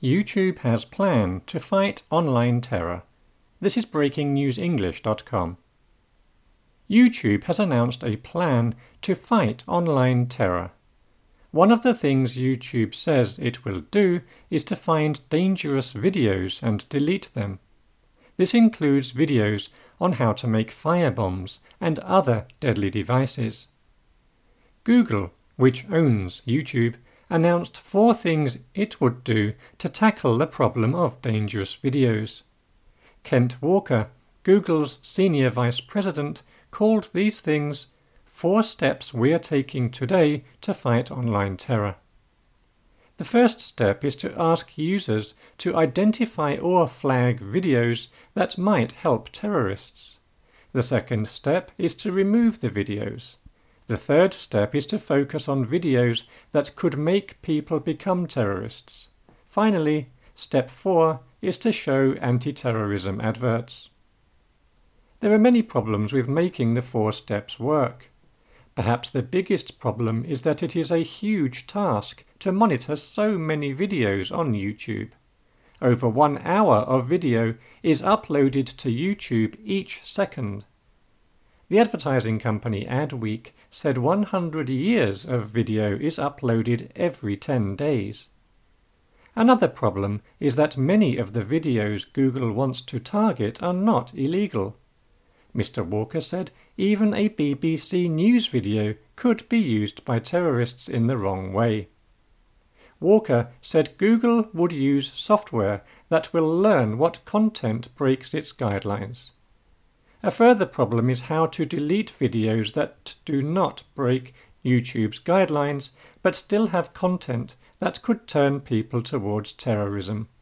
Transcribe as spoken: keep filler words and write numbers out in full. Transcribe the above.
YouTube has plan to fight online terror. This is breaking news english dot com. YouTube has announced a plan to fight online terror. One of the things YouTube says it will do is to find dangerous videos and delete them. This includes videos on how to make firebombs and other deadly devices. Google, which owns YouTube, announced four things it would do to tackle the problem of dangerous videos. Kent Walker, Google's senior vice president, called these things four steps we're taking today to fight online terror. The first step is to ask users to identify or flag videos that might help terrorists. The second step is to remove the videos. The third step is to focus on videos that could make people become terrorists. Finally, step four is to show anti-terrorism adverts. There are many problems with making the four steps work. Perhaps the biggest problem is that it is a huge task to monitor so many videos on YouTube. Over one hour of video is uploaded to YouTube each second. The advertising company Adweek said one hundred years of video is uploaded every ten days. Another problem is that many of the videos Google wants to target are not illegal. Mister Walker said even a B B C News video could be used by terrorists in the wrong way. Walker said Google would use software that will learn what content breaks its guidelines. A further problem is how to delete videos that do not break YouTube's guidelines but still have content that could turn people towards terrorism.